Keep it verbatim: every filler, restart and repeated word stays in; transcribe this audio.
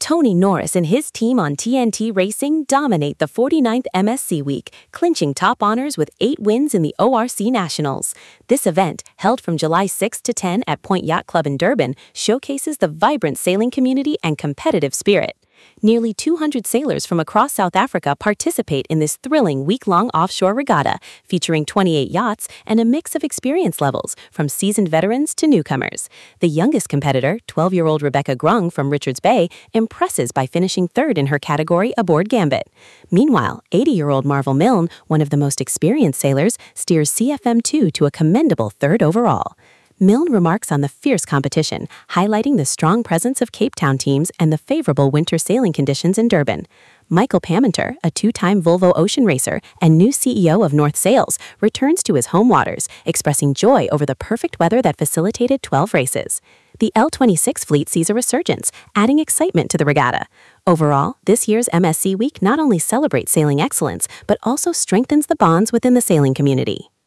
Tony Norris and his team on T N T Racing dominate the forty-ninth M S C Week, clinching top honors with eight wins in the O R C Nationals. This event, held from July sixth to tenth at Point Yacht Club in Durban, showcases the vibrant sailing community and competitive spirit. Nearly two hundred sailors from across South Africa participate in this thrilling week-long offshore regatta, featuring twenty-eight yachts and a mix of experience levels, from seasoned veterans to newcomers. The youngest competitor, twelve-year-old Rebecca Grung from Richards Bay, impresses by finishing third in her category aboard Gambit. Meanwhile, eighty-year-old Marvel Milne, one of the most experienced sailors, steers C F M two to a commendable third overall. Milne remarks on the fierce competition, highlighting the strong presence of Cape Town teams and the favorable winter sailing conditions in Durban. Michael Paminter, a two-time Volvo Ocean racer and new C E O of North Sails, returns to his home waters, expressing joy over the perfect weather that facilitated twelve races. The L twenty-six fleet sees a resurgence, adding excitement to the regatta. Overall, this year's M S C Week not only celebrates sailing excellence, but also strengthens the bonds within the sailing community.